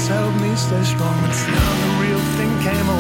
helped me stay strong. Now the real thing came